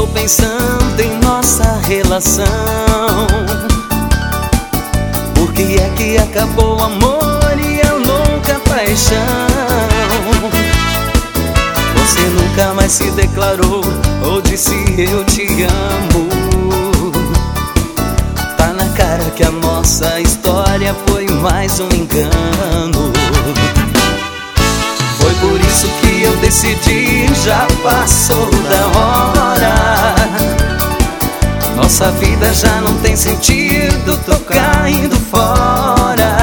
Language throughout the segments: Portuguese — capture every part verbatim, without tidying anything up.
Estou pensando em nossa relação. Por que é que acabou o amor e a louca paixão? Você nunca mais se declarou ou disse eu te amo. Tá na cara que a nossa história foi mais um engano. Foi por isso que eu decidi, já passou da hora. Nossa vida já não tem sentido, tô caindo fora.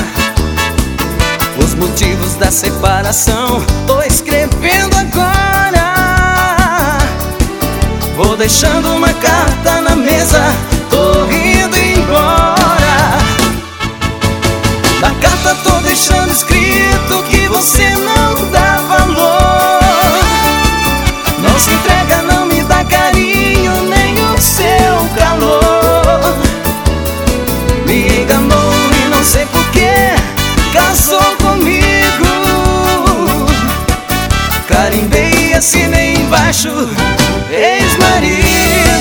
Os motivos da separação tô escrevendo agora. Vou deixando uma carta na mesa, tô indo embora. Na carta tô deixando escrito que você não dá valor. Não se entrega, não me dá carinho, nem o seu calor. Me enganou e não sei porquê, casou comigo. Carimbei e assinei embaixo, ex-marido.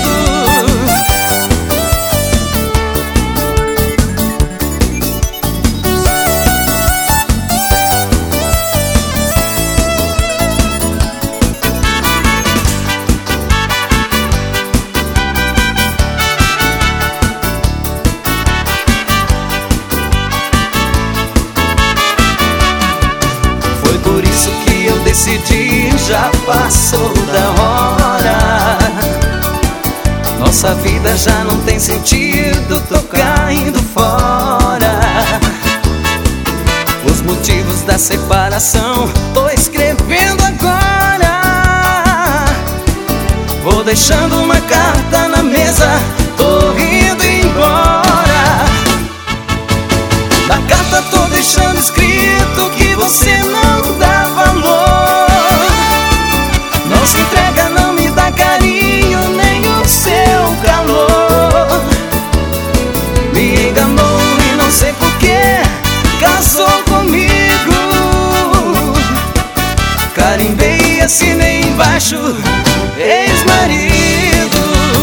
Por isso que eu decidi, já passou da hora. Nossa vida já não tem sentido, tô caindo fora. Os motivos da separação tô escrevendo agora. Vou deixando uma carta na mesa, tô indo embora. Na carta tô deixando escrito que você não dá valor. Não se entrega, não me dá carinho, nem o seu calor. Me enganou e não sei porquê, casou comigo. Carimbei e assinei embaixo, ex-marido.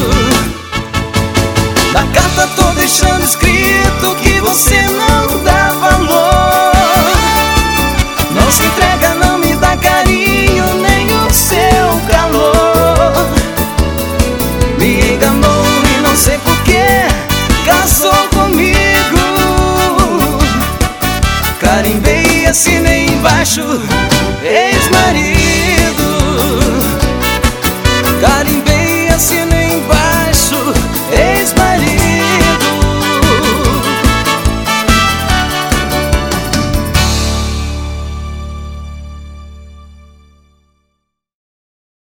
Na carta tô deixando escrito que você não dá valor. Não se entrega, não me dá carinho, nem o seu calor. Me enganou e não sei porquê, casou comigo. Carimbei e assinei embaixo, ex-marido.